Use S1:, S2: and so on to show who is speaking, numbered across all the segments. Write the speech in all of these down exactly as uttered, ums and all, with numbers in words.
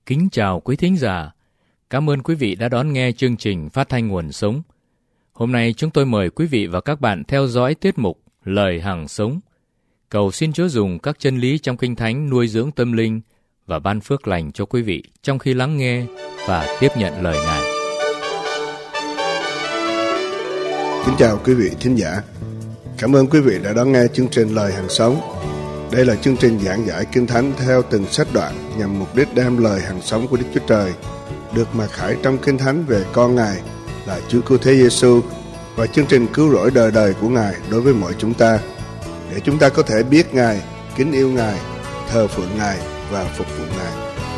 S1: Kính chào quý thính giả. Cảm ơn quý vị đã đón nghe chương trình Phát thanh Nguồn Sống. Hôm nay chúng tôi mời quý vị và các bạn theo dõi tiết mục Lời Hằng Sống. Cầu xin Chúa dùng các chân lý trong Kinh Thánh nuôi dưỡng tâm linh và ban phước lành cho quý vị trong khi lắng nghe và tiếp nhận lời Ngài.
S2: Kính chào quý vị thính giả. Cảm ơn quý vị đã đón nghe chương trình Lời Hằng Sống. Đây là chương trình giảng giải Kinh Thánh theo từng sách đoạn nhằm mục đích đem lời hằng sống của Đức Chúa Trời được mặc khải trong Kinh Thánh về con Ngài là Chúa Cứu Thế Giêsu và chương trình cứu rỗi đời đời của Ngài đối với mọi chúng ta, để chúng ta có thể biết Ngài, kính yêu Ngài, thờ phượng Ngài và phục vụ Ngài.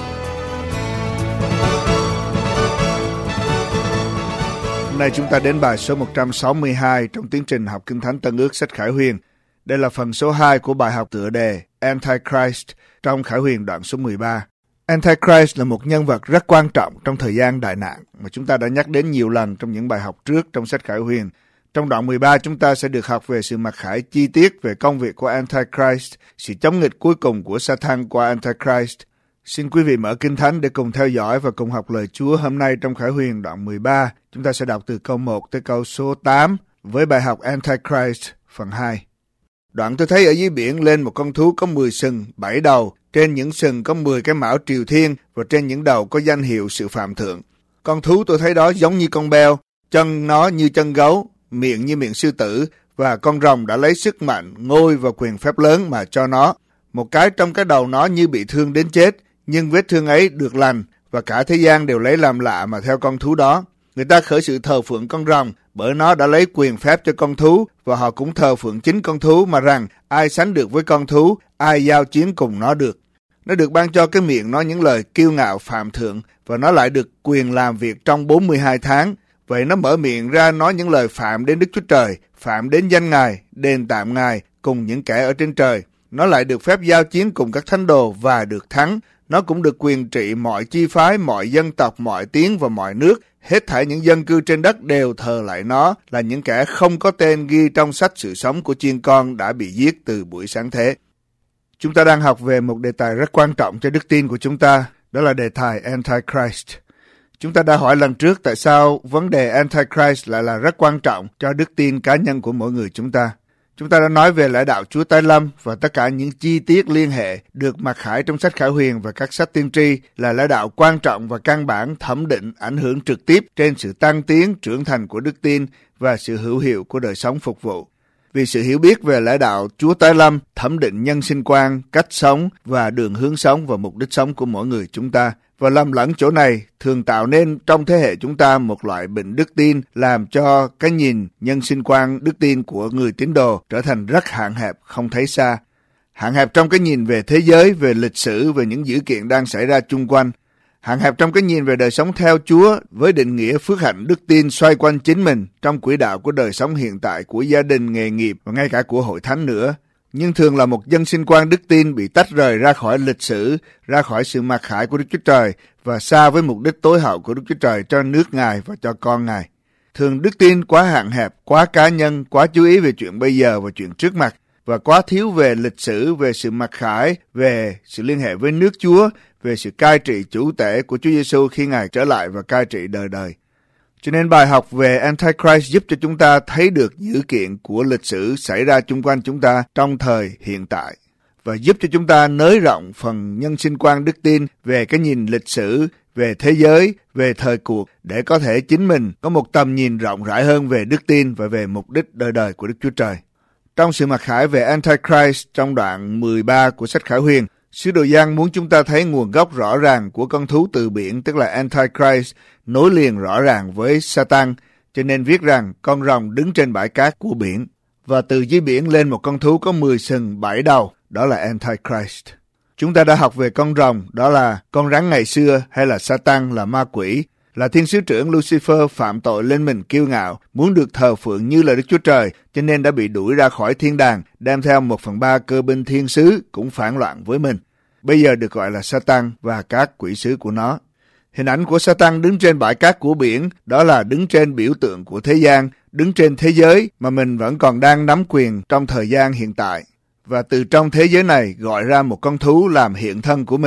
S2: Hôm nay chúng ta đến bài số một trăm sáu mươi hai trong tiến trình học Kinh Thánh Tân Ước sách Khải Huyền. Đây là phần số hai của bài học tựa đề Antichrist trong Khải Huyền đoạn số mười ba. Antichrist là một nhân vật rất quan trọng trong thời gian đại nạn mà chúng ta đã nhắc đến nhiều lần trong những bài học trước trong sách Khải Huyền. Trong đoạn mười ba chúng ta sẽ được học về sự mặc khải chi tiết về công việc của Antichrist, sự chống nghịch cuối cùng của Satan qua Antichrist. Xin quý vị mở Kinh Thánh để cùng theo dõi và cùng học lời Chúa hôm nay trong Khải Huyền đoạn mười ba. Chúng ta sẽ đọc từ câu một tới câu số tám với bài học Antichrist phần hai. Đoạn tôi thấy ở dưới biển lên một con thú có mười sừng, bảy đầu, trên những sừng có mười cái mão triều thiên và trên những đầu có danh hiệu sự phạm thượng. Con thú tôi thấy đó giống như con beo, chân nó như chân gấu, miệng như miệng sư tử, và con rồng đã lấy sức mạnh, ngôi và quyền phép lớn mà cho nó. Một cái trong cái đầu nó như bị thương đến chết, nhưng vết thương ấy được lành, và cả thế gian đều lấy làm lạ mà theo con thú đó. Người ta khởi sự thờ phượng con rồng, bởi nó đã lấy quyền phép cho con thú, và họ cũng thờ phượng chính con thú mà rằng ai sánh được với con thú, ai giao chiến cùng nó được. Nó được ban cho cái miệng nói những lời kiêu ngạo phạm thượng, và nó lại được quyền làm việc trong bốn mươi hai tháng. Vậy nó mở miệng ra nói những lời phạm đến Đức Chúa Trời, phạm đến danh Ngài, đền tạm Ngài cùng những kẻ ở trên trời. Nó lại được phép giao chiến cùng các thánh đồ và được thắng. Nó cũng được quyền trị mọi chi phái, mọi dân tộc, mọi tiếng và mọi nước. Hết thảy những dân cư trên đất đều thờ lại nó, là những kẻ không có tên ghi trong sách sự sống của chiên con đã bị giết từ buổi sáng thế. Chúng ta đang học về một đề tài rất quan trọng cho đức tin của chúng ta, đó là đề tài Antichrist. Chúng ta đã hỏi lần trước tại sao vấn đề Antichrist lại là rất quan trọng cho đức tin cá nhân của mỗi người chúng ta. Chúng ta đã nói về lẽ đạo Chúa tái lâm và tất cả những chi tiết liên hệ được mặc khải trong sách Khải Huyền và các sách tiên tri là lẽ đạo quan trọng và căn bản thẩm định ảnh hưởng trực tiếp trên sự tăng tiến, trưởng thành của đức tin và sự hữu hiệu của đời sống phục vụ. Vì sự hiểu biết về lẽ đạo Chúa tái lâm thẩm định nhân sinh quan, cách sống và đường hướng sống và mục đích sống của mỗi người chúng ta. Và lầm lẫn chỗ này thường tạo nên trong thế hệ chúng ta một loại bệnh đức tin làm cho cái nhìn nhân sinh quan đức tin của người tín đồ trở thành rất hạn hẹp, không thấy xa. Hạn hẹp trong cái nhìn về thế giới, về lịch sử, về những dữ kiện đang xảy ra chung quanh. Hạn hẹp trong cái nhìn về đời sống theo Chúa với định nghĩa phước hạnh đức tin xoay quanh chính mình trong quỹ đạo của đời sống hiện tại của gia đình, nghề nghiệp và ngay cả của hội thánh nữa. Nhưng thường là một dân sinh quan đức tin bị tách rời ra khỏi lịch sử, ra khỏi sự mặc khải của Đức Chúa Trời và xa với mục đích tối hậu của Đức Chúa Trời cho nước Ngài và cho con Ngài. Thường đức tin quá hạn hẹp, quá cá nhân, quá chú ý về chuyện bây giờ và chuyện trước mặt và quá thiếu về lịch sử, về sự mặc khải, về sự liên hệ với nước Chúa, về sự cai trị chủ tể của Chúa Giêsu khi Ngài trở lại và cai trị đời đời. Cho nên bài học về Antichrist giúp cho chúng ta thấy được dữ kiện của lịch sử xảy ra chung quanh chúng ta trong thời hiện tại và giúp cho chúng ta nới rộng phần nhân sinh quan đức tin về cái nhìn lịch sử, về thế giới, về thời cuộc để có thể chính mình có một tầm nhìn rộng rãi hơn về đức tin và về mục đích đời đời của Đức Chúa Trời. Trong sự mặc khải về Antichrist trong đoạn mười ba của sách Khải Huyền, sứ đồ Giăng muốn chúng ta thấy nguồn gốc rõ ràng của con thú từ biển, tức là Antichrist, nối liền rõ ràng với Satan, cho nên viết rằng con rồng đứng trên bãi cát của biển. Và từ dưới biển lên một con thú có mười sừng, bảy đầu, đó là Antichrist. Chúng ta đã học về con rồng, đó là con rắn ngày xưa hay là Satan là ma quỷ, là thiên sứ trưởng Lucifer phạm tội lên mình kiêu ngạo, muốn được thờ phượng như là Đức Chúa Trời, cho nên đã bị đuổi ra khỏi thiên đàng, đem theo một phần ba cơ binh thiên sứ cũng phản loạn với mình. Bây giờ được gọi là Satan và các quỷ sứ của nó. Hình ảnh của Satan đứng trên bãi cát của biển, đó là đứng trên biểu tượng của thế gian, đứng trên thế giới mà mình vẫn còn đang nắm quyền trong thời gian hiện tại. Và từ trong thế giới này gọi ra một con thú làm hiện thân của mình,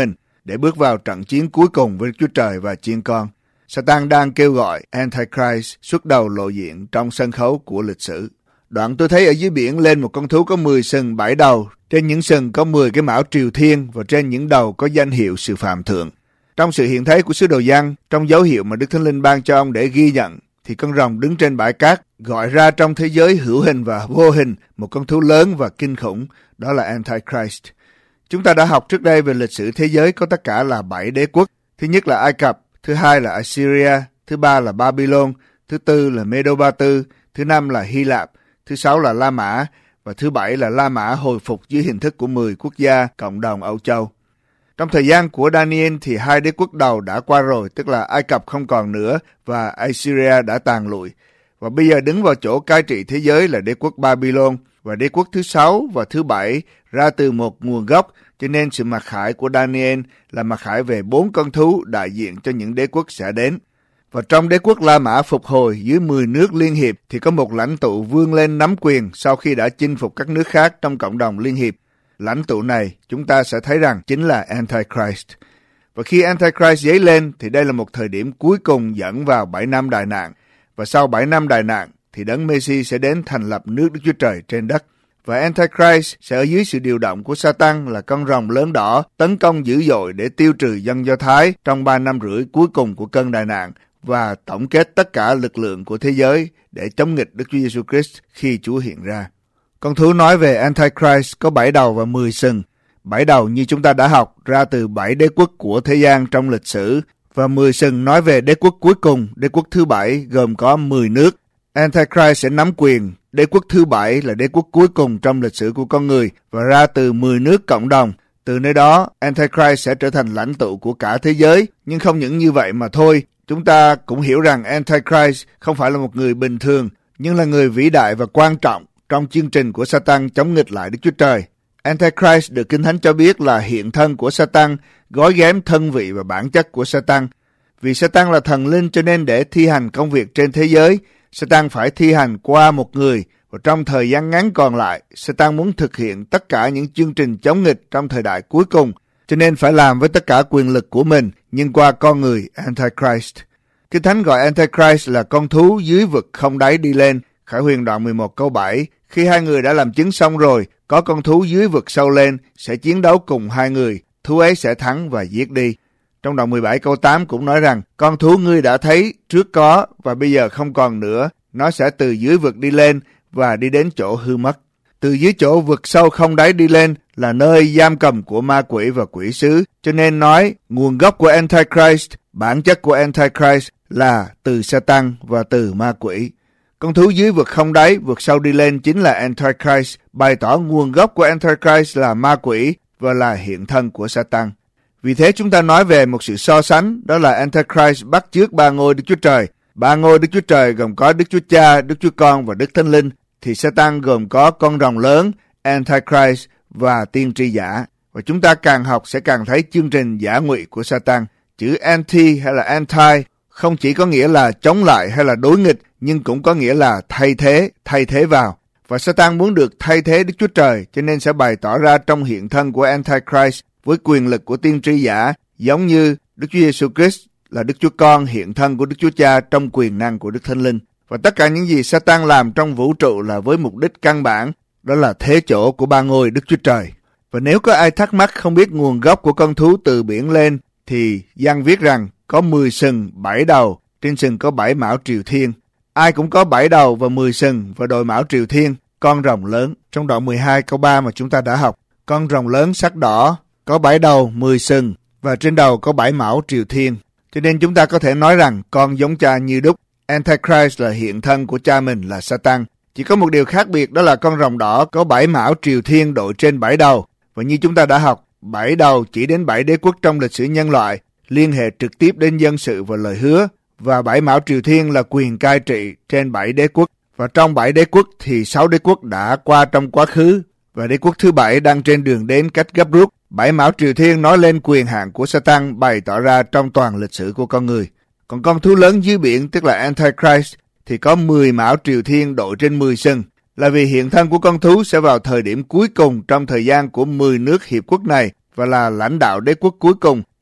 S2: để bước vào trận chiến cuối cùng với Đức Chúa Trời và chiên con. Satan đang kêu gọi Antichrist xuất đầu lộ diện trong sân khấu của lịch sử. Đoạn tôi thấy ở dưới biển lên một con thú có mười sừng bảy đầu, trên những sừng có mười cái mão triều thiên và trên những đầu có danh hiệu sự phạm thượng. Trong sự hiện thấy của sứ đồ Giăng, trong dấu hiệu mà Đức Thánh Linh ban cho ông để ghi nhận, thì con rồng đứng trên bãi cát gọi ra trong thế giới hữu hình và vô hình một con thú lớn và kinh khủng, đó là Antichrist. Chúng ta đã học trước đây về lịch sử thế giới có tất cả là bảy đế quốc. Thứ nhất là Ai Cập, thứ hai là Assyria, thứ ba là Babylon, thứ tư là Medo-Ba Tư, thứ năm là Hy Lạp, thứ sáu là La Mã và thứ bảy là La Mã hồi phục dưới hình thức của mười quốc gia cộng đồng Âu Châu. Trong thời gian của Daniel thì hai đế quốc đầu đã qua rồi, tức là Ai Cập không còn nữa và Assyria đã tàn lụi. Và bây giờ đứng vào chỗ cai trị thế giới là đế quốc Babylon, và đế quốc thứ sáu và thứ bảy ra từ một nguồn gốc, cho nên sự mặc khải của Daniel là mặc khải về bốn con thú đại diện cho những đế quốc sẽ đến. Và trong đế quốc La Mã phục hồi dưới mười nước liên hiệp thì có một lãnh tụ vươn lên nắm quyền sau khi đã chinh phục các nước khác trong cộng đồng liên hiệp. Lãnh tụ này chúng ta sẽ thấy rằng chính là Antichrist. Và khi Antichrist dấy lên thì đây là một thời điểm cuối cùng dẫn vào bảy năm đại nạn. Và sau bảy năm đại nạn thì Đấng Messi sẽ đến thành lập nước Đức Chúa Trời trên đất. Và Antichrist sẽ ở dưới sự điều động của Satan là con rồng lớn đỏ tấn công dữ dội để tiêu trừ dân Do Thái trong ba năm rưỡi cuối cùng của cơn đại nạn và tổng kết tất cả lực lượng của thế giới để chống nghịch Đức Chúa Giêsu Christ khi Chúa hiện ra. Con thú nói về Antichrist có bảy đầu và mười sừng. Bảy đầu như chúng ta đã học ra từ bảy đế quốc của thế gian trong lịch sử, và mười sừng nói về đế quốc cuối cùng, đế quốc thứ bảy gồm có mười nước. Antichrist sẽ nắm quyền đế quốc thứ bảy là đế quốc cuối cùng trong lịch sử của con người và ra từ mười nước cộng đồng. Từ nơi đó, Antichrist sẽ trở thành lãnh tụ của cả thế giới. Nhưng không những như vậy mà thôi, chúng ta cũng hiểu rằng Antichrist không phải là một người bình thường, nhưng là người vĩ đại và quan trọng trong chương trình của Satan chống nghịch lại Đức Chúa Trời. Antichrist được Kinh Thánh cho biết là hiện thân của Satan, gói ghém thân vị và bản chất của Satan. Vì Satan là thần linh cho nên để thi hành công việc trên thế giới, Satan phải thi hành qua một người, và trong thời gian ngắn còn lại, Satan muốn thực hiện tất cả những chương trình chống nghịch trong thời đại cuối cùng, cho nên phải làm với tất cả quyền lực của mình, nhưng qua con người Antichrist. Kinh Thánh gọi Antichrist là con thú dưới vực không đáy đi lên. Khải Huyền đoạn mười một câu bảy, khi hai người đã làm chứng xong rồi, có con thú dưới vực sâu lên, sẽ chiến đấu cùng hai người, thú ấy sẽ thắng và giết đi. Trong đoạn mười bảy câu tám cũng nói rằng, con thú ngươi đã thấy trước có và bây giờ không còn nữa, nó sẽ từ dưới vực đi lên và đi đến chỗ hư mất. Từ dưới chỗ vực sâu không đáy đi lên là nơi giam cầm của ma quỷ và quỷ sứ, cho nên nói nguồn gốc của Antichrist, bản chất của Antichrist là từ Satan và từ ma quỷ. Con thú dưới vực không đáy, vực sâu đi lên chính là Antichrist, bày tỏ nguồn gốc của Antichrist là ma quỷ và là hiện thân của Satan. Vì thế chúng ta nói về một sự so sánh, đó là Antichrist bắt chước ba ngôi Đức Chúa Trời. Ba ngôi Đức Chúa Trời gồm có Đức Chúa Cha, Đức Chúa Con và Đức Thánh Linh, thì Satan gồm có con rồng lớn, Antichrist và tiên tri giả. Và chúng ta càng học sẽ càng thấy chương trình giả ngụy của Satan. Chữ anti hay là anti không chỉ có nghĩa là chống lại hay là đối nghịch, nhưng cũng có nghĩa là thay thế, thay thế vào. Và Satan muốn được thay thế Đức Chúa Trời, cho nên sẽ bày tỏ ra trong hiện thân của Antichrist với quyền lực của tiên tri giả, giống như Đức Chúa Giêsu Christ là Đức Chúa Con hiện thân của Đức Chúa Cha trong quyền năng của Đức Thánh Linh. Và tất cả những gì Satan làm trong vũ trụ là với mục đích căn bản, đó là thế chỗ của ba ngôi Đức Chúa Trời. Và nếu có ai thắc mắc không biết nguồn gốc của con thú từ biển lên, thì Giăng viết rằng có mười sừng, bảy đầu, trên sừng có bảy mão triều thiên. Ai cũng có bảy đầu và mười sừng và đội mão triều thiên, con rồng lớn. Trong đoạn mười hai câu ba mà chúng ta đã học, con rồng lớn sắc đỏ, có bảy đầu, mười sừng và trên đầu có bảy mão triều thiên. Cho nên chúng ta có thể nói rằng con giống cha như đúc. Antichrist là hiện thân của cha mình là Satan. Chỉ có một điều khác biệt, đó là con rồng đỏ có bảy mão triều thiên đội trên bảy đầu. Và như chúng ta đã học, bảy đầu chỉ đến bảy đế quốc trong lịch sử nhân loại, liên hệ trực tiếp đến dân sự và lời hứa. Và bảy mão triều thiên là quyền cai trị trên bảy đế quốc. Và trong bảy đế quốc thì sáu đế quốc đã qua trong quá khứ. Và đế quốc thứ bảy đang trên đường đến cách gấp rút. Bảy mão triều thiên nói lên quyền hạn của Satan bày tỏ ra trong toàn lịch sử của con người. Còn con thú lớn dưới biển tức là Antichrist thì có mười mão triều thiên đội trên mười sừng, là vì hiện thân của con thú sẽ vào thời điểm cuối cùng trong thời gian của mười nước hiệp quốc này và là lãnh đạo đế quốc cuối cùng,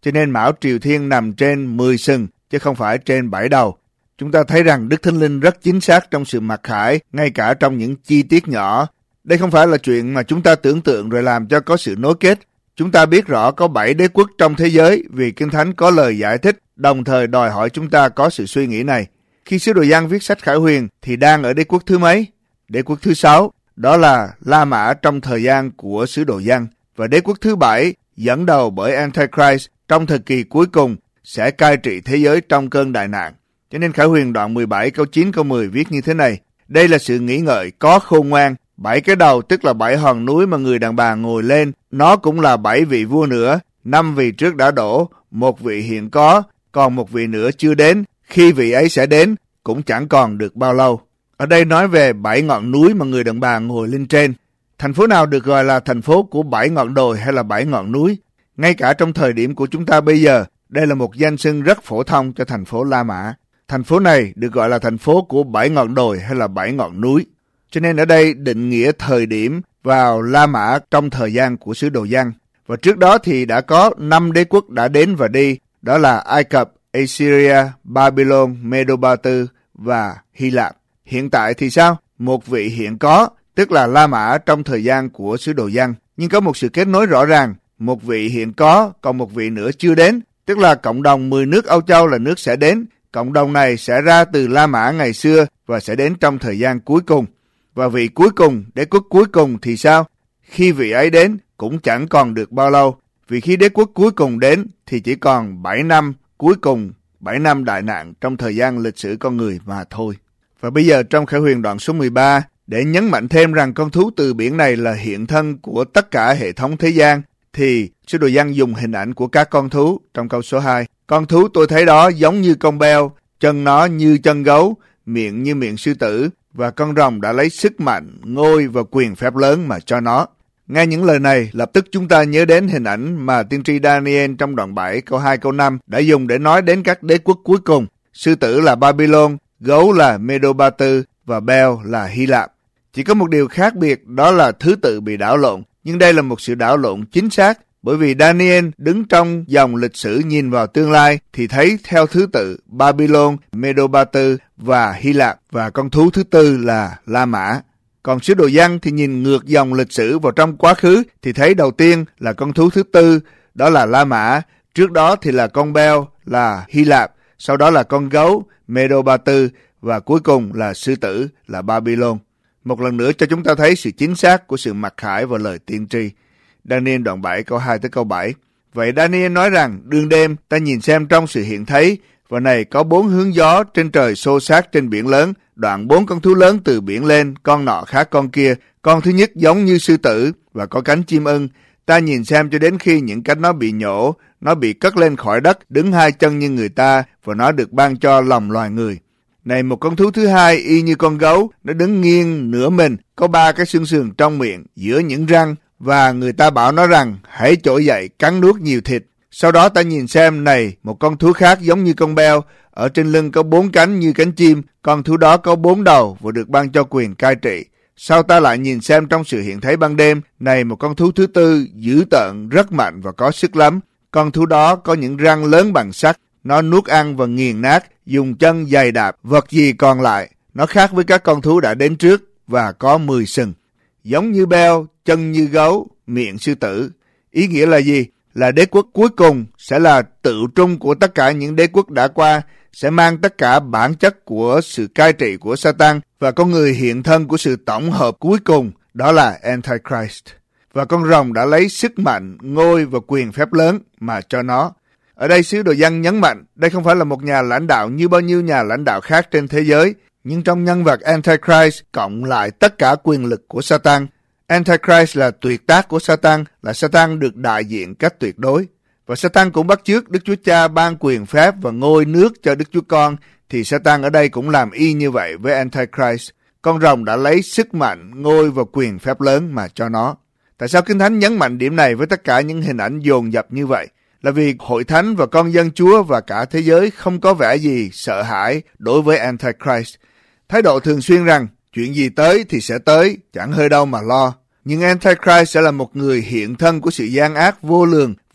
S2: cho nên mão triều thiên nằm trên mười sừng chứ không phải trên bảy đầu. Chúng ta thấy rằng Đức Thánh Linh rất chính xác trong sự mặc khải, ngay cả trong những chi tiết nhỏ. Đây không phải là chuyện mà chúng ta tưởng tượng rồi làm cho có sự nối kết. Chúng ta biết rõ có bảy đế quốc trong thế giới vì Kinh Thánh có lời giải thích, đồng thời đòi hỏi chúng ta có sự suy nghĩ này. Khi sứ đồ Giăng viết sách Khải Huyền thì đang ở đế quốc thứ mấy? Đế quốc thứ sáu, đó là La Mã trong thời gian của sứ đồ Giăng. Và đế quốc thứ bảy, dẫn đầu bởi Antichrist trong thời kỳ cuối cùng, sẽ cai trị thế giới trong cơn đại nạn. Cho nên Khải Huyền đoạn mười bảy câu chín câu mười viết như thế này: đây là sự nghĩ ngợi có khôn ngoan. Bảy cái đầu tức là bảy hòn núi mà người đàn bà ngồi lên, nó cũng là bảy vị vua nữa. Năm vị trước đã đổ, một vị hiện có, còn một vị nữa chưa đến. Khi vị ấy sẽ đến, cũng chẳng còn được bao lâu. Ở đây nói về bảy ngọn núi mà người đàn bà ngồi lên trên. Thành phố nào được gọi là thành phố của bảy ngọn đồi hay là bảy ngọn núi? Ngay cả trong thời điểm của chúng ta bây giờ, đây là một danh xưng rất phổ thông cho thành phố La Mã. Thành phố này được gọi là thành phố của bảy ngọn đồi hay là bảy ngọn núi. Cho nên ở đây định nghĩa thời điểm vào La Mã trong thời gian của sứ đồ Giăng. Và trước đó thì đã có năm đế quốc đã đến và đi, đó là Ai Cập, Assyria, Babylon, Medo-Ba-tư và Hy Lạp. Hiện tại thì sao? Một vị hiện có, tức là La Mã trong thời gian của sứ đồ Giăng. Nhưng có một sự kết nối rõ ràng, một vị hiện có, còn một vị nữa chưa đến, tức là cộng đồng mười nước Âu Châu là nước sẽ đến. Cộng đồng này sẽ ra từ La Mã ngày xưa và sẽ đến trong thời gian cuối cùng. Và vị cuối cùng, đế quốc cuối cùng thì sao? Khi vị ấy đến cũng chẳng còn được bao lâu. Vì khi đế quốc cuối cùng đến thì chỉ còn bảy năm cuối cùng, bảy năm đại nạn trong thời gian lịch sử con người mà thôi. Và bây giờ trong Khải Huyền đoạn số mười ba, để nhấn mạnh thêm rằng con thú từ biển này là hiện thân của tất cả hệ thống thế gian, thì sứ đồ Giăng dùng hình ảnh của các con thú trong câu số hai. Con thú tôi thấy đó giống như con beo, chân nó như chân gấu, miệng như miệng sư tử, và con rồng đã lấy sức mạnh, ngôi và quyền phép lớn mà cho nó. Nghe những lời này, lập tức chúng ta nhớ đến hình ảnh mà tiên tri Daniel trong đoạn bảy câu hai câu năm đã dùng để nói đến các đế quốc cuối cùng. Sư tử là Babylon, gấu là Medo-Ba-tư và beo là Hy Lạp. Chỉ có một điều khác biệt, đó là thứ tự bị đảo lộn. Nhưng đây là một sự đảo lộn chính xác, bởi vì Daniel đứng trong dòng lịch sử nhìn vào tương lai thì thấy theo thứ tự Babylon, Medo-Ba-tư và Hy Lạp, và con thú thứ tư là La Mã. Còn sứ đồ Giăng thì nhìn ngược dòng lịch sử vào trong quá khứ thì thấy đầu tiên là con thú thứ tư, đó là La Mã, trước đó thì là con beo là Hy Lạp, sau đó là con gấu Medo-Ba-tư và cuối cùng là sư tử là Babylon. Một lần nữa cho chúng ta thấy sự chính xác của sự mặc khải và lời tiên tri. Daniel đoạn bảy câu hai tới câu bảy. Vậy Daniel nói rằng, đương đêm ta nhìn xem trong sự hiện thấy, và này có bốn hướng gió trên trời xô xát trên biển lớn, đoạn bốn con thú lớn từ biển lên, con nọ khác con kia. Con thứ nhất giống như sư tử và có cánh chim ưng. Ta nhìn xem cho đến khi những cánh nó bị nhổ, nó bị cất lên khỏi đất, đứng hai chân như người ta, và nó được ban cho lòng loài người. Này một con thú thứ hai y như con gấu, nó đứng nghiêng nửa mình, có ba cái xương sườn trong miệng, giữa những răng, và người ta bảo nó rằng hãy trỗi dậy cắn nuốt nhiều thịt. Sau đó ta nhìn xem, này một con thú khác giống như con beo, ở trên lưng có bốn cánh như cánh chim, con thú đó có bốn đầu và được ban cho quyền cai trị. Sau ta lại nhìn xem trong sự hiện thấy ban đêm, này một con thú thứ tư dữ tợn, rất mạnh và có sức lắm. Con thú đó có những răng lớn bằng sắt, nó nuốt ăn và nghiền nát, dùng chân giày đạp vật gì còn lại. Nó khác với các con thú đã đến trước và có mười sừng. Giống như beo, chân như gấu, miệng sư tử. Ý nghĩa là gì? Là đế quốc cuối cùng sẽ là tự trung của tất cả những đế quốc đã qua, sẽ mang tất cả bản chất của sự cai trị của Satan, và con người hiện thân của sự tổng hợp cuối cùng, đó là Antichrist. Và con rồng đã lấy sức mạnh, ngôi và quyền phép lớn mà cho nó. Ở đây sứ đồ Giăng nhấn mạnh, đây không phải là một nhà lãnh đạo như bao nhiêu nhà lãnh đạo khác trên thế giới, nhưng trong nhân vật Antichrist cộng lại tất cả quyền lực của Satan. Antichrist là tuyệt tác của Satan, là Satan được đại diện cách tuyệt đối. Và Satan cũng bắt chước Đức Chúa Cha ban quyền phép và ngôi nước cho Đức Chúa Con, thì Satan ở đây cũng làm y như vậy với Antichrist. Con rồng đã lấy sức mạnh, ngôi và quyền phép lớn mà cho nó. Tại sao Kinh Thánh nhấn mạnh điểm này với tất cả những hình ảnh dồn dập như vậy? Là vì hội thánh và con dân Chúa và cả thế giới không có vẻ gì sợ hãi đối với Antichrist. Thái độ thường xuyên rằng, chuyện gì tới thì sẽ tới, chẳng hơi đâu mà lo. Nhưng Antichrist sẽ là một người hiện thân của sự gian ác vô lường,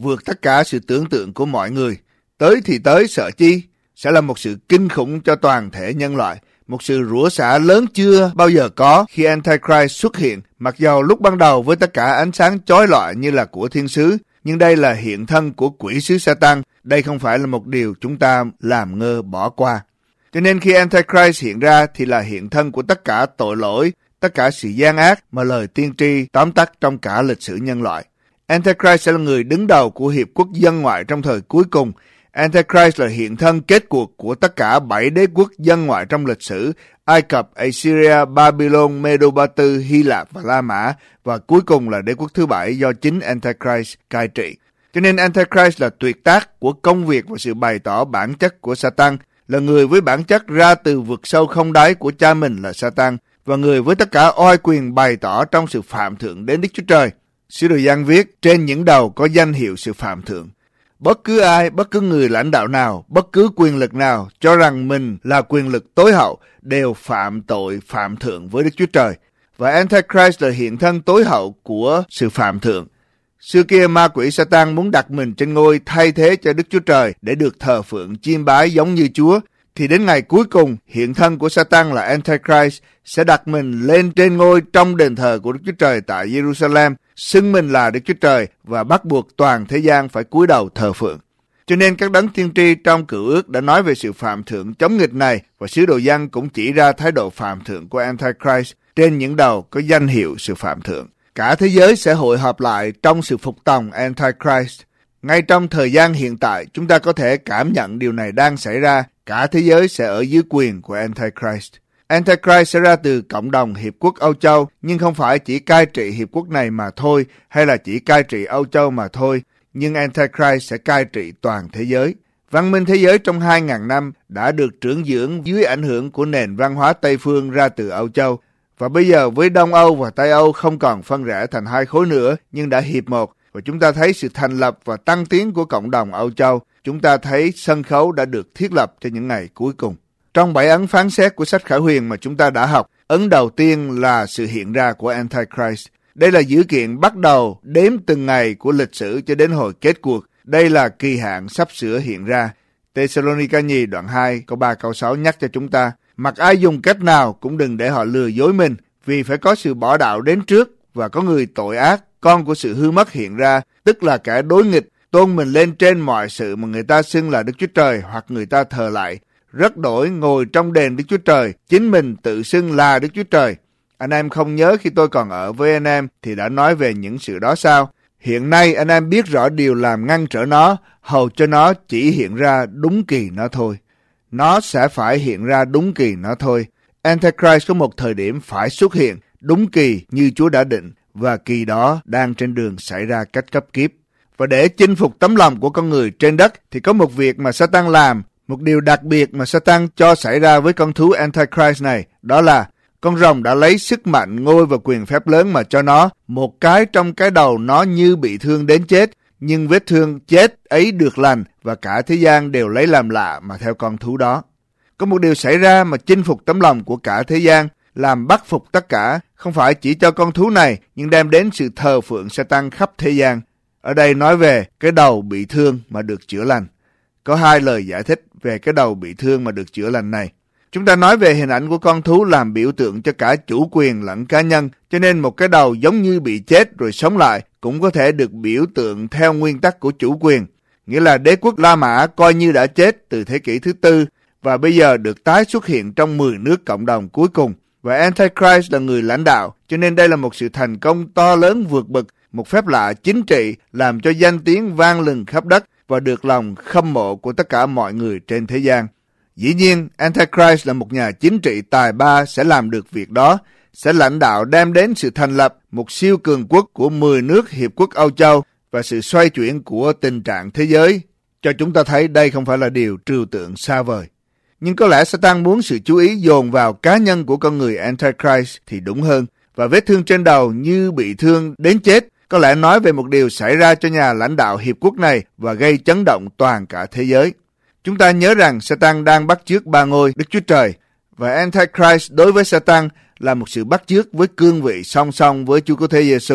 S2: vượt tất cả sự tưởng tượng của mọi người. Tới thì tới sợ chi, sẽ là một sự kinh khủng cho toàn thể nhân loại, một sự rủa xả lớn chưa bao giờ có khi Antichrist xuất hiện, mặc dầu lúc ban đầu với tất cả ánh sáng chói lọi như là của thiên sứ, nhưng đây là hiện thân của quỷ sứ Satan. Đây không phải là một điều chúng ta làm ngơ bỏ qua. Cho nên khi Antichrist hiện ra thì là hiện thân của tất cả tội lỗi, tất cả sự gian ác mà lời tiên tri tóm tắt trong cả lịch sử nhân loại. Antichrist sẽ là người đứng đầu của hiệp quốc dân ngoại trong thời cuối cùng. Antichrist là hiện thân kết cuộc của tất cả bảy đế quốc dân ngoại trong lịch sử: Ai Cập, Assyria, Babylon, Medo-Ba Tư, Hy Lạp và La Mã, và cuối cùng là đế quốc thứ bảy do chính Antichrist cai trị. Cho nên Antichrist là tuyệt tác của công việc và sự bày tỏ bản chất của Satan, là người với bản chất ra từ vực sâu không đáy của cha mình là Satan, và người với tất cả oai quyền bày tỏ trong sự phạm thượng đến Đức Chúa Trời. Sứ đồ Giăng viết, trên những đầu có danh hiệu sự phạm thượng. Bất cứ ai, bất cứ người lãnh đạo nào, bất cứ quyền lực nào cho rằng mình là quyền lực tối hậu đều phạm tội phạm thượng với Đức Chúa Trời. Và Antichrist là hiện thân tối hậu của sự phạm thượng. Xưa kia ma quỷ Satan muốn đặt mình trên ngôi thay thế cho Đức Chúa Trời để được thờ phượng chiêm bái giống như Chúa. Thì đến ngày cuối cùng, hiện thân của Satan là Antichrist sẽ đặt mình lên trên ngôi trong đền thờ của Đức Chúa Trời tại Jerusalem, xưng mình là Đức Chúa Trời và bắt buộc toàn thế gian phải cúi đầu thờ phượng. Cho nên các đấng tiên tri trong Cựu Ước đã nói về sự phạm thượng chống nghịch này, và sứ đồ Giăng cũng chỉ ra thái độ phạm thượng của Antichrist trên những đầu có danh hiệu sự phạm thượng. Cả thế giới sẽ hội họp lại trong sự phục tòng Antichrist. Ngay trong thời gian hiện tại, chúng ta có thể cảm nhận điều này đang xảy ra. Cả thế giới sẽ ở dưới quyền của Antichrist. Antichrist sẽ ra từ cộng đồng Hiệp quốc Âu Châu, nhưng không phải chỉ cai trị Hiệp quốc này mà thôi, hay là chỉ cai trị Âu Châu mà thôi, nhưng Antichrist sẽ cai trị toàn thế giới. Văn minh thế giới trong hai nghìn năm đã được trưởng dưỡng dưới ảnh hưởng của nền văn hóa Tây phương ra từ Âu Châu, và bây giờ với Đông Âu và Tây Âu không còn phân rẽ thành hai khối nữa, nhưng đã hiệp một, và chúng ta thấy sự thành lập và tăng tiến của cộng đồng Âu Châu. Chúng ta thấy sân khấu đã được thiết lập cho những ngày cuối cùng. Trong bảy ấn phán xét của sách Khải Huyền mà chúng ta đã học, ấn đầu tiên là sự hiện ra của Antichrist. Đây là dữ kiện bắt đầu đếm từng ngày của lịch sử cho đến hồi kết cuộc. Đây là kỳ hạn sắp sửa hiện ra. Thessalonica nhì đoạn hai câu ba câu sáu nhắc cho chúng ta: mặc ai dùng cách nào cũng đừng để họ lừa dối mình, vì phải có sự bỏ đạo đến trước và có người tội ác, con của sự hư mất hiện ra, tức là kẻ đối nghịch, tôn mình lên trên mọi sự mà người ta xưng là Đức Chúa Trời hoặc người ta thờ lại, rất đổi ngồi trong đền Đức Chúa Trời, chính mình tự xưng là Đức Chúa Trời. Anh em không nhớ khi tôi còn ở với anh em thì đã nói về những sự đó sao? Hiện nay anh em biết rõ điều làm ngăn trở nó, hầu cho nó chỉ hiện ra đúng kỳ nó thôi. Nó sẽ phải hiện ra đúng kỳ nó thôi. Antichrist có một thời điểm phải xuất hiện đúng kỳ như Chúa đã định, và kỳ đó đang trên đường xảy ra cách cấp kíp. Và để chinh phục tấm lòng của con người trên đất thì có một việc mà Satan làm, một điều đặc biệt mà Satan cho xảy ra với con thú Antichrist này, đó là con rồng đã lấy sức mạnh, ngôi và quyền phép lớn mà cho nó. Một cái trong cái đầu nó như bị thương đến chết, nhưng vết thương chết ấy được lành, và cả thế gian đều lấy làm lạ mà theo con thú đó. Có một điều xảy ra mà chinh phục tấm lòng của cả thế gian, làm bắt phục tất cả, không phải chỉ cho con thú này, nhưng đem đến sự thờ phượng Satan khắp thế gian. Ở đây nói về cái đầu bị thương mà được chữa lành. Có hai lời giải thích về cái đầu bị thương mà được chữa lành này. Chúng ta nói về hình ảnh của con thú làm biểu tượng cho cả chủ quyền lẫn cá nhân, cho nên một cái đầu giống như bị chết rồi sống lại cũng có thể được biểu tượng theo nguyên tắc của chủ quyền. Nghĩa là đế quốc La Mã coi như đã chết từ thế kỷ thứ tư và bây giờ được tái xuất hiện trong mười nước cộng đồng cuối cùng. Và Antichrist là người lãnh đạo, cho nên đây là một sự thành công to lớn vượt bậc, một phép lạ chính trị làm cho danh tiếng vang lừng khắp đất và được lòng khâm mộ của tất cả mọi người trên thế gian. Dĩ nhiên, Antichrist là một nhà chính trị tài ba sẽ làm được việc đó, sẽ lãnh đạo đem đến sự thành lập một siêu cường quốc của mười nước Hiệp quốc Âu Châu và sự xoay chuyển của tình trạng thế giới. Cho chúng ta thấy đây không phải là điều trừu tượng xa vời. Nhưng có lẽ Satan muốn sự chú ý dồn vào cá nhân của con người Antichrist thì đúng hơn, và vết thương trên đầu như bị thương đến chết có lẽ nói về một điều xảy ra cho nhà lãnh đạo hiệp quốc này và gây chấn động toàn cả thế giới. Chúng ta nhớ rằng Satan đang bắt chước ba ngôi Đức Chúa Trời, và Antichrist đối với Satan là một sự bắt chước với cương vị song song với Chúa Cứu Thế Giêsu,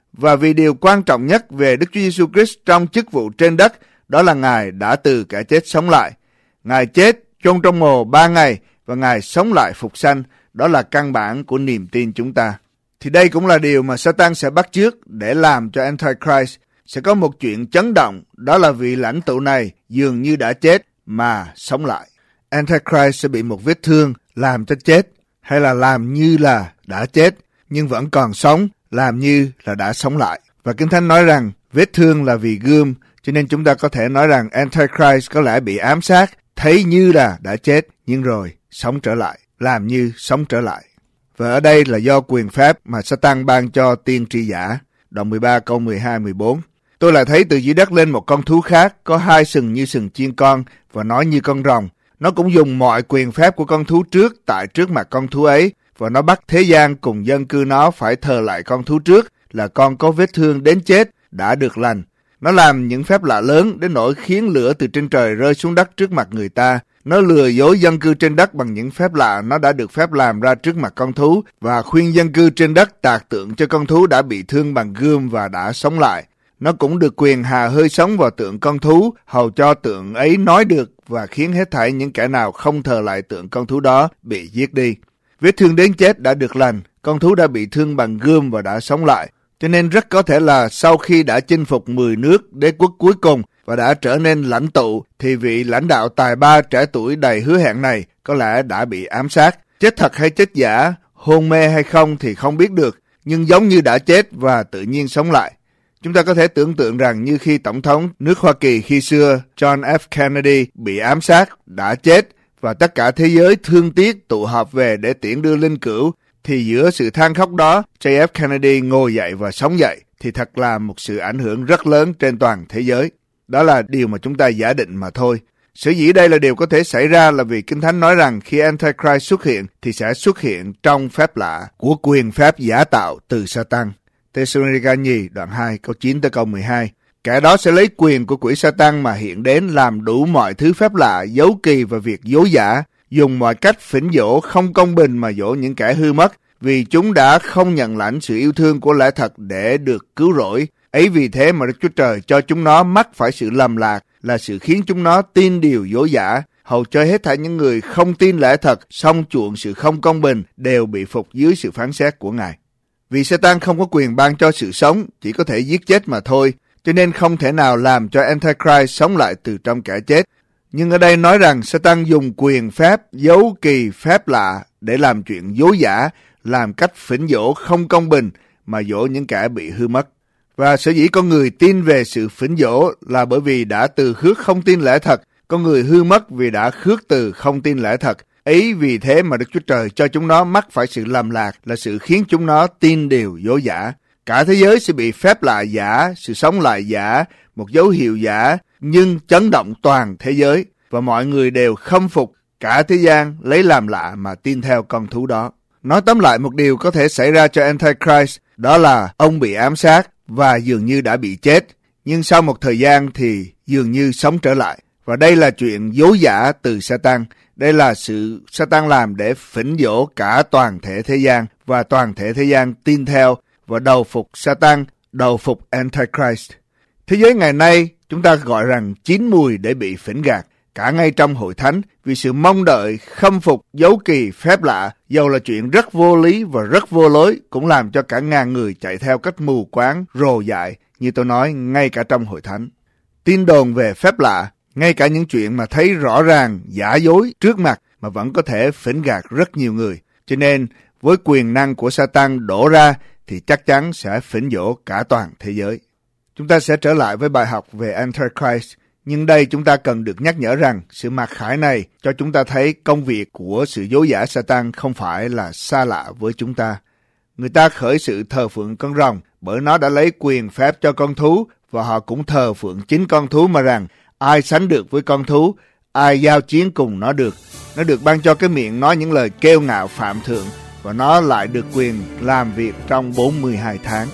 S2: Và vì điều quan trọng nhất về Đức Chúa Giêsu Christ trong chức vụ trên đất, đó là Ngài đã từ kẻ chết sống lại. Ngài chết, chôn trong mồ ba ngày và Ngài sống lại phục sanh. Đó là căn bản của niềm tin chúng ta. Thì đây cũng là điều mà Satan sẽ bắt chước để làm cho Antichrist. Sẽ có một chuyện chấn động, đó là vị lãnh tụ này dường như đã chết mà sống lại. Antichrist sẽ bị một vết thương làm cho chết, hay là làm như là đã chết nhưng vẫn còn sống, làm như là đã sống lại. Và Kinh Thánh nói rằng vết thương là vì gươm, cho nên chúng ta có thể nói rằng Antichrist có lẽ bị ám sát, thấy như là đã chết nhưng rồi sống trở lại, làm như sống trở lại. Và ở đây là do quyền phép mà Satan ban cho tiên tri giả. Đoạn mười ba câu mười hai mười bốn. Tôi lại thấy từ dưới đất lên một con thú khác, có hai sừng như sừng chiên con và nói như con rồng. Nó cũng dùng mọi quyền phép của con thú trước tại trước mặt con thú ấy, và nó bắt thế gian cùng dân cư nó phải thờ lại con thú trước, là con có vết thương đến chết đã được lành. Nó làm những phép lạ lớn đến nỗi khiến lửa từ trên trời rơi xuống đất trước mặt người ta. Nó lừa dối dân cư trên đất bằng những phép lạ nó đã được phép làm ra trước mặt con thú, và khuyên dân cư trên đất tạc tượng cho con thú đã bị thương bằng gươm và đã sống lại. Nó cũng được quyền hà hơi sống vào tượng con thú, hầu cho tượng ấy nói được và khiến hết thảy những kẻ nào không thờ lại tượng con thú đó bị giết đi. Vết thương đến chết đã được lành, con thú đã bị thương bằng gươm và đã sống lại. Cho nên rất có thể là sau khi đã chinh phục mười nước đế quốc cuối cùng và đã trở nên lãnh tụ, thì vị lãnh đạo tài ba trẻ tuổi đầy hứa hẹn này có lẽ đã bị ám sát. Chết thật hay chết giả, hôn mê hay không thì không biết được, nhưng giống như đã chết và tự nhiên sống lại. Chúng ta có thể tưởng tượng rằng như khi Tổng thống nước Hoa Kỳ khi xưa John F. Kennedy bị ám sát, đã chết, và tất cả thế giới thương tiếc tụ họp về để tiễn đưa linh cữu, thì giữa sự than khóc đó, J F. Kennedy ngồi dậy và sống dậy, thì thật là một sự ảnh hưởng rất lớn trên toàn thế giới. Đó là điều mà chúng ta giả định mà thôi. Sở dĩ đây là điều có thể xảy ra là vì Kinh Thánh nói rằng khi Antichrist xuất hiện thì sẽ xuất hiện trong phép lạ của quyền phép giả tạo từ Satan. Thessalonica nhì đoạn hai câu chín tới câu mười hai. Kẻ đó sẽ lấy quyền của quỷ Satan mà hiện đến làm đủ mọi thứ phép lạ, dấu kỳ và việc dối giả, dùng mọi cách phỉnh dỗ không công bình mà dỗ những kẻ hư mất, vì chúng đã không nhận lãnh sự yêu thương của lẽ thật để được cứu rỗi. Ấy vì thế mà Đức Chúa Trời cho chúng nó mắc phải sự lầm lạc, là sự khiến chúng nó tin điều dối giả, hầu cho hết thảy những người không tin lẽ thật, song chuộng sự không công bình, đều bị phục dưới sự phán xét của Ngài. Vì Satan không có quyền ban cho sự sống, chỉ có thể giết chết mà thôi, cho nên không thể nào làm cho Antichrist sống lại từ trong kẻ chết. Nhưng ở đây nói rằng Satan dùng quyền phép, dấu kỳ, phép lạ để làm chuyện dối giả, làm cách phỉnh dỗ không công bình mà dỗ những kẻ bị hư mất. Và sở dĩ con người tin về sự phỉnh dỗ là bởi vì đã từ khước không tin lẽ thật, con người hư mất vì đã khước từ không tin lẽ thật. Ấy vì thế mà Đức Chúa Trời cho chúng nó mắc phải sự lầm lạc, là sự khiến chúng nó tin điều dối giả. Cả thế giới sẽ bị phép lạ giả, sự sống lại giả, một dấu hiệu giả, nhưng chấn động toàn thế giới, và mọi người đều khâm phục cả thế gian lấy làm lạ mà tin theo con thú đó. Nói tóm lại một điều có thể xảy ra cho Antichrist, đó là ông bị ám sát và dường như đã bị chết, nhưng sau một thời gian thì dường như sống trở lại. Và đây là chuyện dối giả từ Satan. Đây là sự Satan làm để phỉnh dỗ cả toàn thể thế gian, và toàn thể thế gian tin theo và đầu phục Satan, đầu phục Antichrist. Thế giới ngày nay chúng ta gọi rằng chín mùi để bị phỉnh gạt, cả ngay trong hội thánh, vì sự mong đợi khâm phục dấu kỳ phép lạ, dầu là chuyện rất vô lý và rất vô lối, cũng làm cho cả ngàn người chạy theo cách mù quáng, rồ dại, như tôi nói, ngay cả trong hội thánh. Tin đồn về phép lạ, ngay cả những chuyện mà thấy rõ ràng giả dối trước mặt mà vẫn có thể phỉnh gạt rất nhiều người. Cho nên với quyền năng của Satan đổ ra thì chắc chắn sẽ phỉnh dỗ cả toàn thế giới. Chúng ta sẽ trở lại với bài học về Antichrist, nhưng đây chúng ta cần được nhắc nhở rằng sự mặc khải này cho chúng ta thấy công việc của sự dối giả Satan không phải là xa lạ với chúng ta. Người ta khởi sự thờ phượng con rồng bởi nó đã lấy quyền phép cho con thú, và họ cũng thờ phượng chính con thú mà rằng ai sánh được với con thú, ai giao chiến cùng nó được. Nó được ban cho cái miệng nói những lời kiêu ngạo phạm thượng, và nó lại được quyền làm việc trong bốn mươi hai tháng.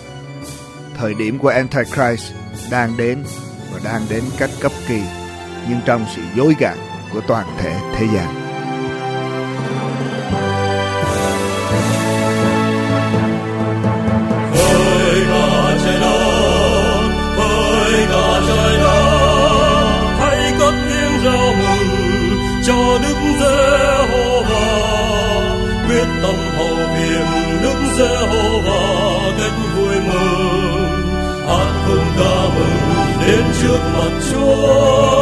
S2: Thời điểm của Antichrist đang đến, và đang đến cách cấp kỳ, nhưng trong sự dối gạt của toàn thể thế gian.
S3: Hỡi ta cho Đức Giê-hô-va, quyết tâm hầu việc Đức Giê-hô-va cách vui mừng, hát khúc ca mừng đến trước mặt Chúa.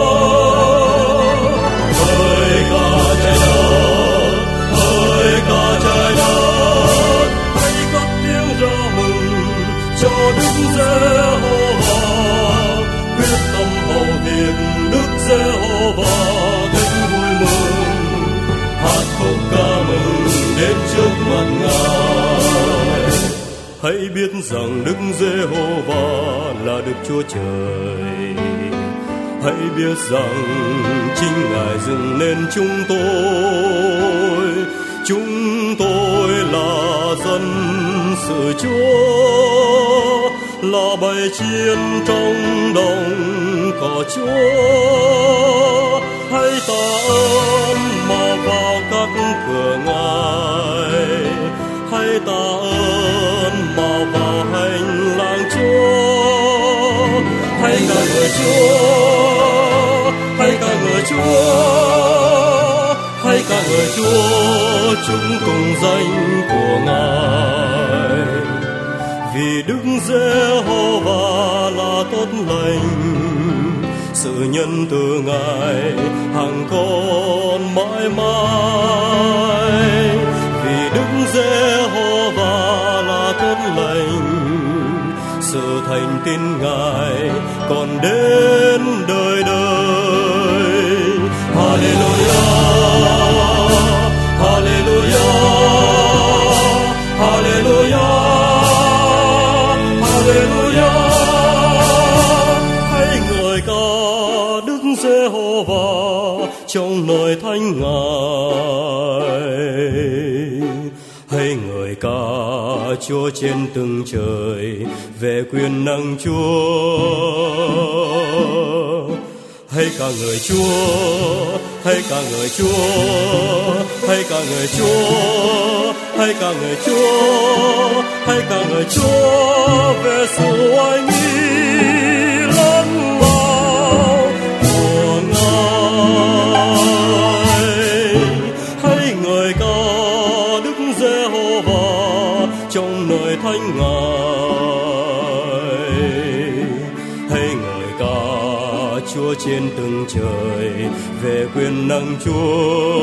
S3: Hỡi cả trái đất, hỡi cả trái đất, hãy cất tiếng reo mừng cho Đức Giê-hô-va, quyết tâm hầu việc Đức Giê-hô-va cách vui mừng, hát khúc ca mừng đến trước mặt Ngài. Hãy biết rằng Đức Giê-hô-va là Đức Chúa Trời. Hãy biết rằng chính Ngài dựng nên chúng tôi. Chúng tôi là dân sự Chúa, là bầy chiên trong đồng cỏ Chúa. Hãy tạ ơn mà vào các cửa Ngài, hãy tạ ơn mà vào hành lang Chúa. Hãy ca ngợi Chúa, hãy ca ngợi Chúa, hãy ca ngợi Chúa, chúng cùng danh của Ngài. Vì Đức Giê-hô-va là tốt lành, sự nhân từ Ngài hằng còn mãi mãi. Vì Đức Giê-hô-va là tốt lành, sự thành tín Ngài còn đến đời đời. Hallelujah, Hallelujah, Hallelujah, Hallelujah. Hãy ngợi ca Đức Giê-hô-va trong nơi thánh Ngài. Hãy ngợi ca Chúa trên từng trời về quyền năng Chúa. Hãy ca ngợi Chúa, hãy ca ngợi Chúa, hãy ca ngợi Chúa, hãy ca ngợi Chúa, hãy ca ngợi Chúa về sự oai nghi lớn lao của Ngài. Hãy ngợi ca Đức Giê-hô-va trong nơi thánh Ngài. Hãy ngợi ca Chúa trên từng trời về quyền năng Chúa.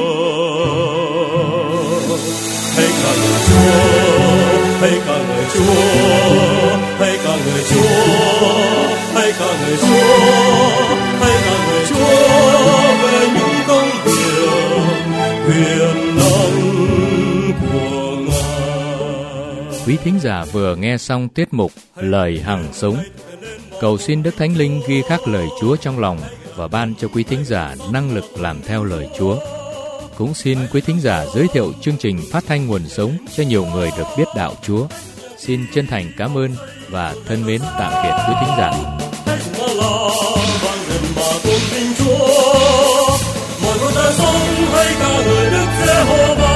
S3: Hãy ca ngợi Chúa, hãy ca ngợi Chúa, hãy ca ngợi Chúa, hãy ca ngợi Chúa, hãy ca ngợi Chúa về những công việc quyền năng của Ngài.
S1: Quý thính giả vừa nghe xong tiết mục Lời Hằng Sống. Cầu xin Đức Thánh Linh ghi khắc lời Chúa trong lòng và ban cho quý thính giả năng lực làm theo lời Chúa. Cũng xin quý thính giả giới thiệu chương trình phát thanh nguồn sống cho nhiều người được biết đạo Chúa. Xin chân thành cảm ơn và thân mến tạm biệt quý thính giả.
S3: Mọi người ta sống hãy ca ngợi Đức Giê-hô-va.